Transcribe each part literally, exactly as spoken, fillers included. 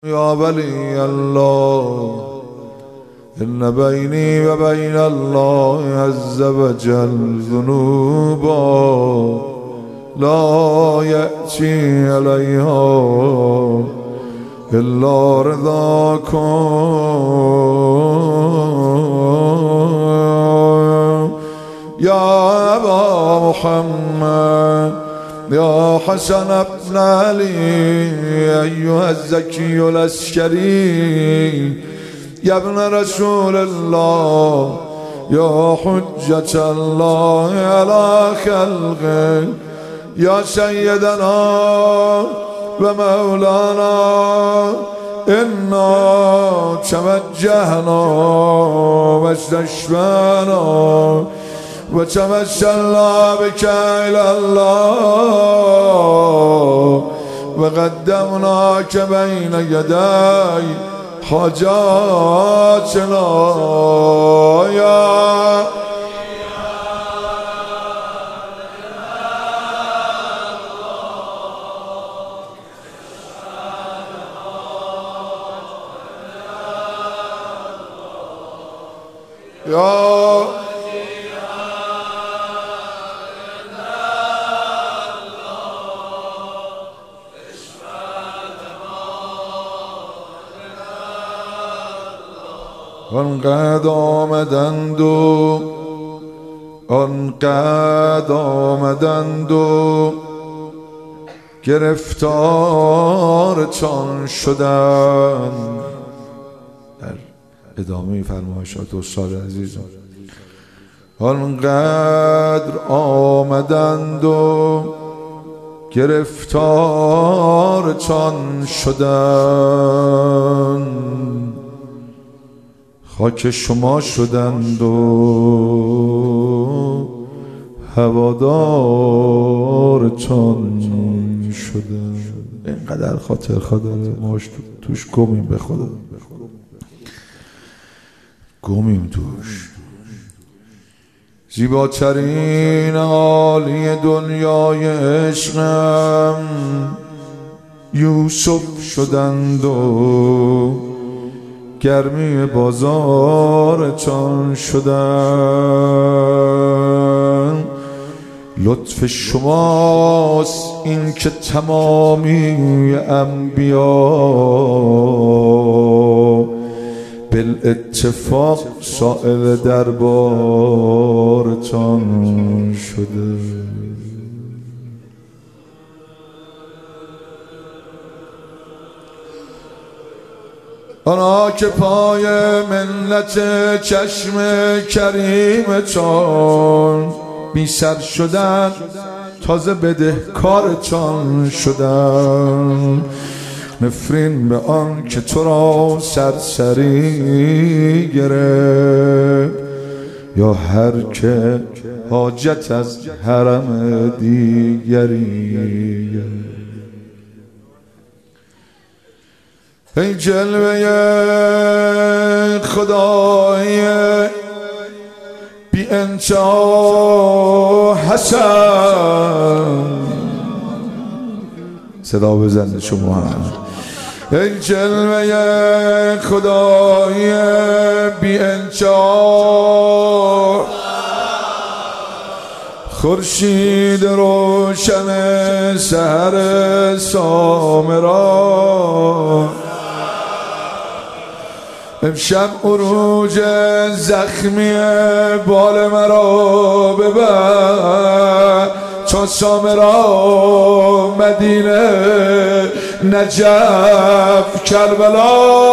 يا ولي الله إن بيني وبين الله عز وجل ذنوبا لا يأتي عليها إلا رضاكم يا أبا محمد يا حسن ابن علي أيها الزكي العسكري يا ابن رسول الله يا حجة الله على خلقه يا سيدنا ومولانا إنا توجهنا واستشفعنا وتوسلنا بك إلى الله وقدمناك بين يدي حاجاتنا يا يا آنقدر آمدند و آنقدر آمدند و گرفتارتان شدند. در ادامه فرمایشات استاد عزیزم آنقدر آمدند و گرفتارتان شدند، خاک شما شدند و هوادارتان شدند. اینقدر خاطر خدا ماش توش گمیم، به خدا گمیم توش. زیباترین عالی دنیای عشقم یوسف شدند و گرمی بازارتان شدن. لطف شماست این که تمامی انبیا بالاتفاق سائل دربارتان شده. آنها که پای منت چشم کریمتان بی سر شدن، تازه بدهکارتان شدن. نفرین به آن که تو را سرسری گرفت، یا هر که حاجت از حرم دیگری گرفت. ای جلوه خدای بی انتها حسن، صدا بزنید شما هم. ای جلوه خدای بی انتها، خورشید روشن سحر سامرا، امشب عروج زخمی بال مرا ببر، چون سامرا مدینه نجف کربلا.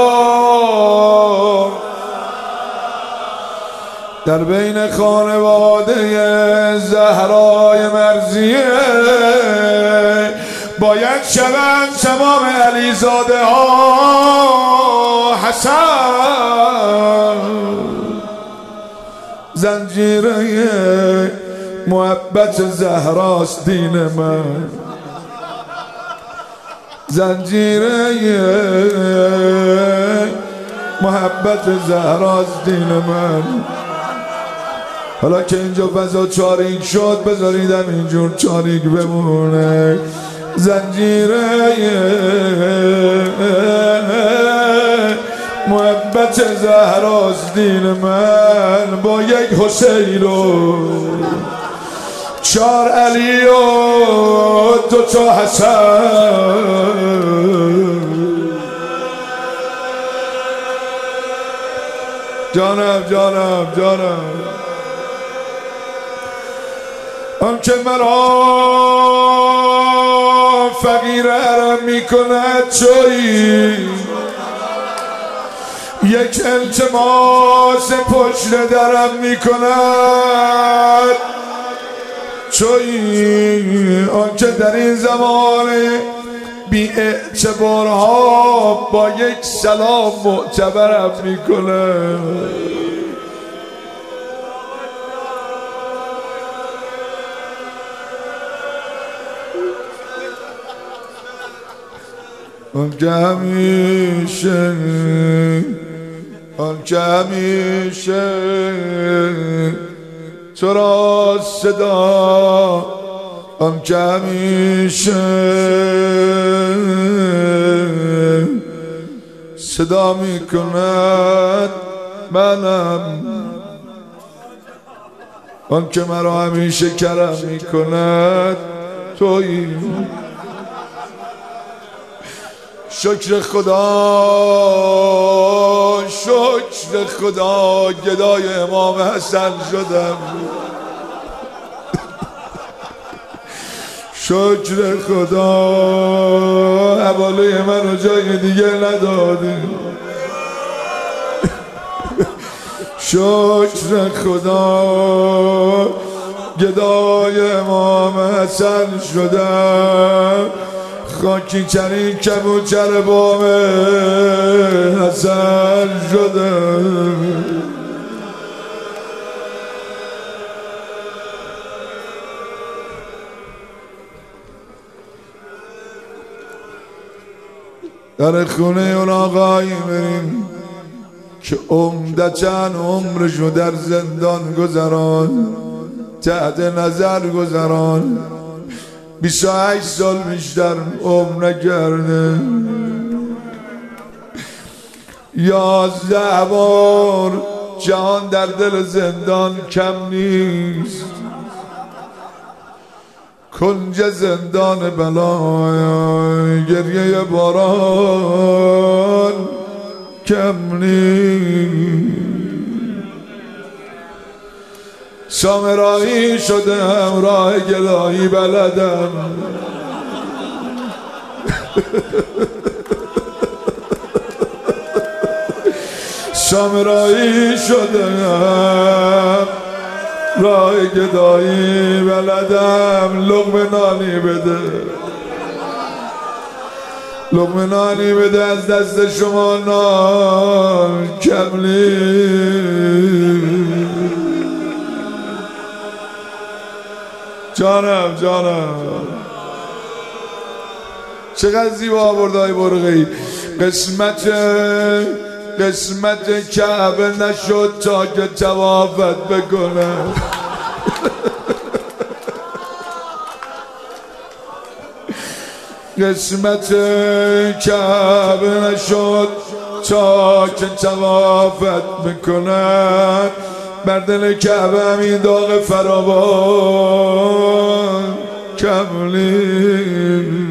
در بین خانواده زهرای مرضیه باید شوند تمام علیزاده ها حسن. زنجیره محبت زهراست دین من، زنجیره محبت زهراست دین من. حالا که اینجا فضا چاریک شد بذاریدم اینجور چاریک بمونه. زنجیره محبت زهراست دین من با یک حسین و چار علی و دو تا حسن. جانم جانم جانم آن که مرا فقیر حرم می کند چوی یک التماس پشت درم می کند چوی آن که در این زمانه بی اعتبارها با یک سلام معتبرم می کند. آن که همیشه آن که همیشه تو را صدا آن که همیشه صدا می کند منم آن که مرا همیشه کرم می کند تویی. شکر خدا شکر خدا گدای امام حسن شدم شکر خدا حواله منو جای دیگه نداده شکر خدا گدای امام حسن شدم خاکی ترین کبوتر بام حسن شدم. در خونه اون آقایی بریم که عمدتاً عمرشو در زندان گذران تحت نظر گذران بیست و هشت سال بیشتر عمر نکرده یازده بار جهان در دل زندان کم نیست کنج زندان بلای گریه باران کم نیست سامرایی شدم راه گدایی بلدم سامرایی شدم راه گدایی بلدم لقمه نانی بده لقمه نانی بده از دست شما نان کم نیست. جانم جانم چقدر زیبا آورده های برقی قسمت قسمت کعبه نشد تا که توافت بکنه قسمت کعبه نشد تا که توافت بکنه بر دل کعبه همین داغ فراوان کملی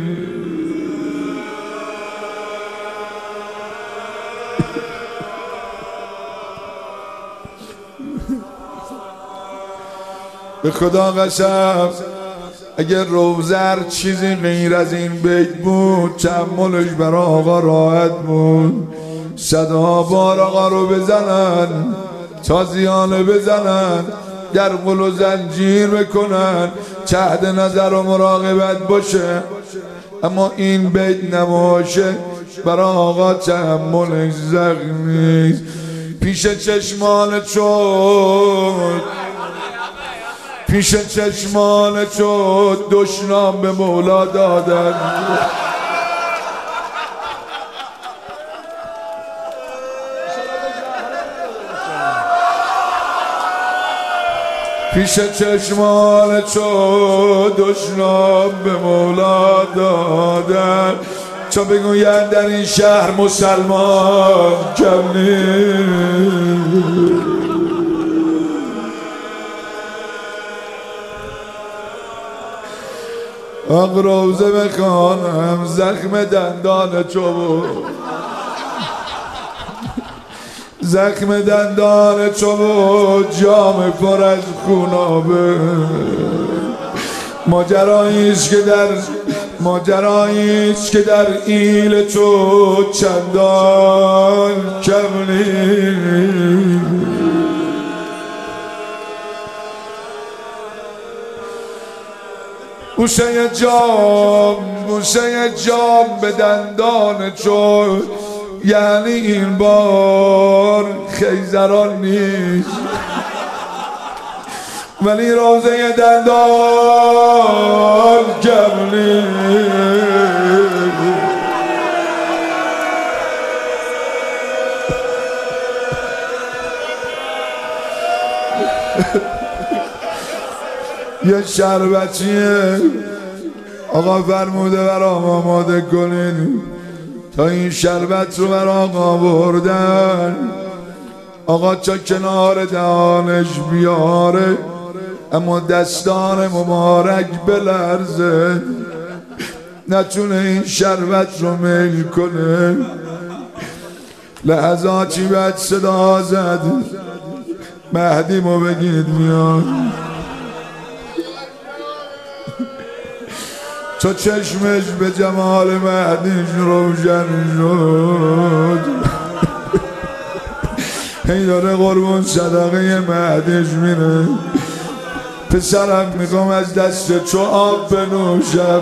به خدا قسم اگر روزر چیزی غیر از این بیت بود تحملش برای آقا راحت بود صدها بار آقا رو بزنن تازیانه بزنن در قل و زنجیر بکنن تحت نظر و مراقبت باشه اما این بیت نباشه برای آقا تحملش زخم نیست پیش چشمان چود پیش چشمان چود دشنام به مولا دادن پیش چشمان چو دشنام به مولا دادن چو بگوید در این شهر مسلمان کم نیست. آق روزه بخوانم زخم دندان چوب زخم دندان چوب جام پر از خونابه ماجراییست که در ماجراییست که در ایل تو چندان کم نیست. بوسه جام بوسه جام به دندان چون یعنی این بار خیزران نیست ولی روزه دندان کم نیست. یه شربتیه آقا فرموده برام آماده کنید تا این شربت رو بر آقا بردن آقا چا کنار دهانش بیاره اما دستان مبارک بلرزه نتونه این شربت رو میل کنه. لحظاتی بعد صدا زد مهدی مو بگید میاد چو چشمش به جمال مهدیش روشن شد هی داره قربون صدقه مهدیش میره پسرم میخوام از دست تو آب بنوشم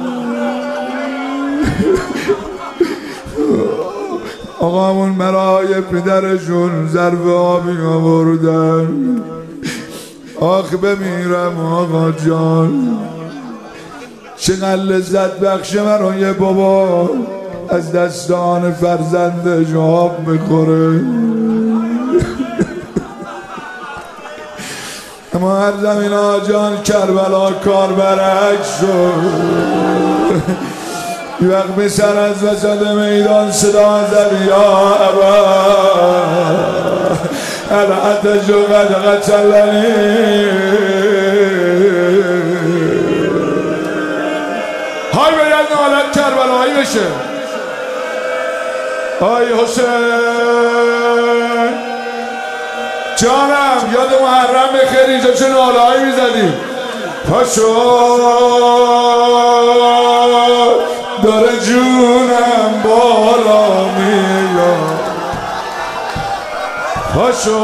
آقامون برای پدرشون ظرف آبی آوردن آخ بمیرم آقا جان چقدر لذت بخشه برای بابا از دستان فرزندش آب میخوره. اما هر زمین آجان کربلا کار برعکس شد یه وقت بسر از وسط میدان صدا زد یا ابا العتش و قد قتلنی های باید نالت کربلایی بشه. آی حسین جانم یاد محرم بخیر اینجا چه نالهایی میزدیم پاشو داره جونم بالا میاد پاشو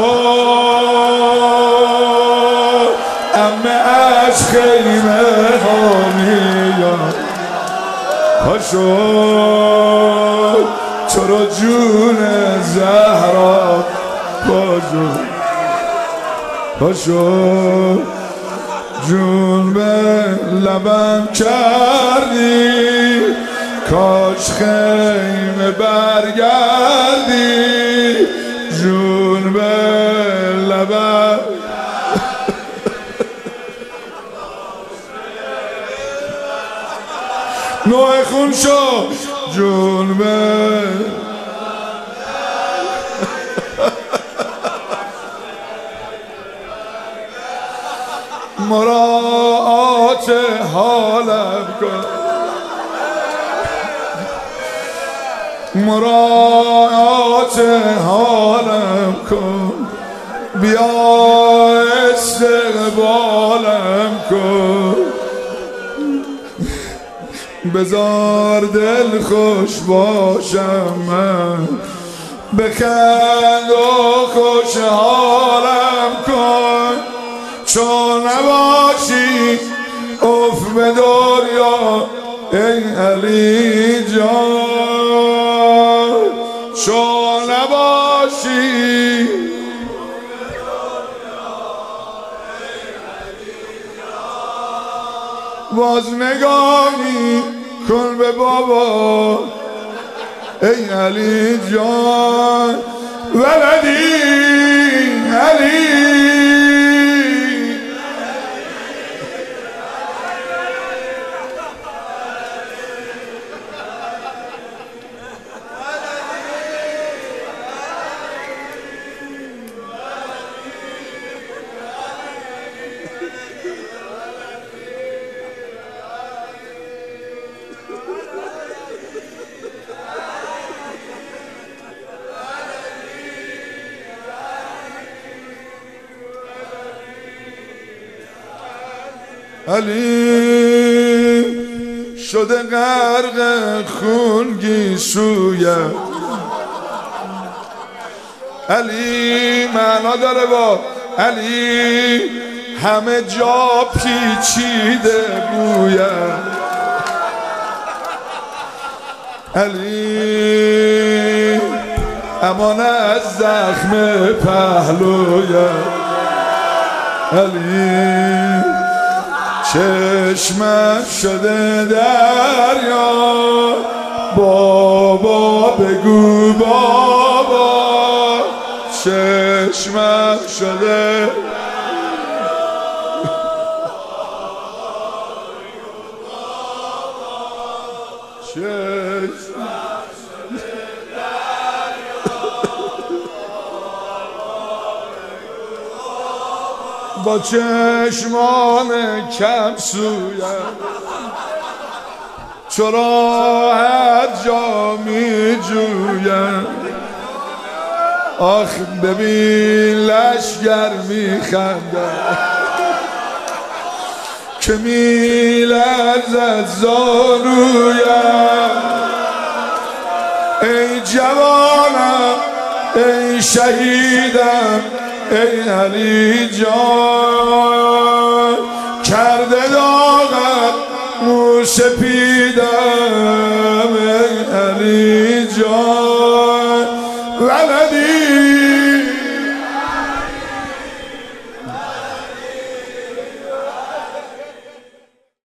امه از خیمه ها میاد پاشو چرا جون زهرا پاشو پاشو جون به لبم کردی کاش خیمه برگردی جون به لبم نوع خون شو جون به مراعات حالم کن مراعات حالم کن بیا استقبالم کن بذار دل خوش باشم من بخند و خوشحالم کن چون نباشی اف به دنیا ای علی جان چون نباشی باز نگاهی کن به بابا ای علی جان ولدی علی علی شده غرق خون گیسویت علی معنا داره با علی همه جا پیچیده بویت علی امان از زخم پهلویت علی چشمم شده دریا بابا بگو بابا چشمم شده با چشمان کم سویم چرا هر جا می جویم آخ ببین لشگر می خنده که می لرزد زانویم ای جوانم ای شهیدم ای علی جان کرده داغت مو سپیدم ای علی جان ولدی